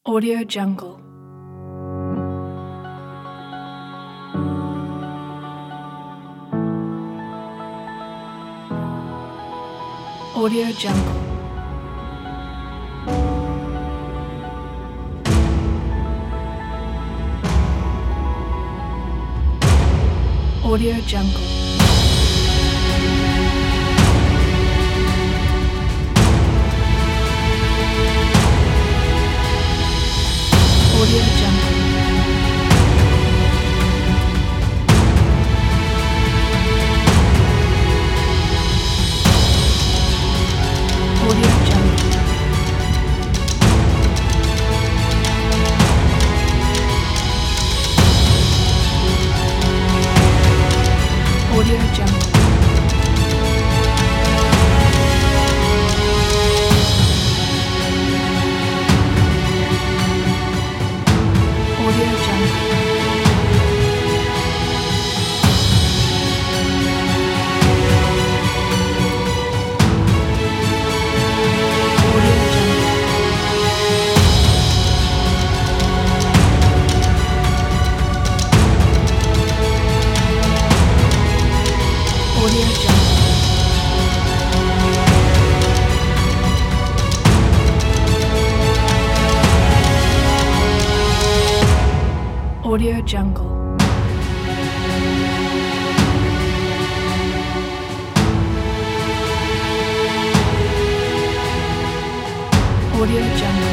Audio Jungle. Audio Jungle. Audio Jungle. Audio Jungle. Audio Jungle. Audio Jungle. Audio Jungle. Audio Jungle. Audio Jungle. Audio Jungle.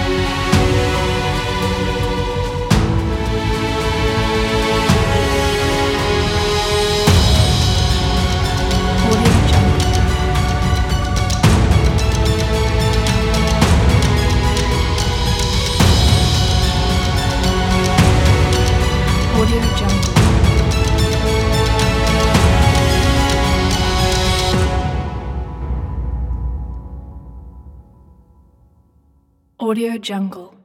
Audio Jungle. Audio Jungle. Audio Jungle.